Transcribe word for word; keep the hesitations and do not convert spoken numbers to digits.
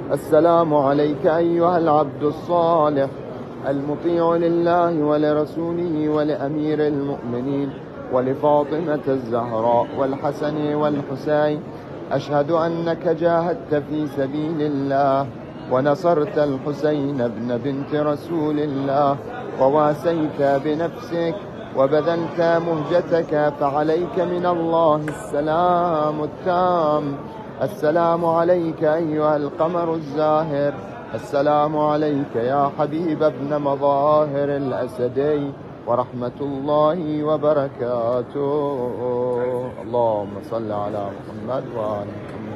السلام عليك أيها العبد الصالح المطيع لله ولرسوله ولأمير المؤمنين ولفاطمة الزهراء والحسن والحسين. أشهد أنك جاهدت في سبيل الله ونصرت الحسين بن بنت رسول الله وواسيت بنفسك وبذلت مهجتك، فعليك من الله السلام التام. السلام عليك أيها القمر الزاهر. السلام عليك يا حبيب ابن مظاهر الأسدي ورحمة الله وبركاته. اللهم صل على محمد وآل محمد.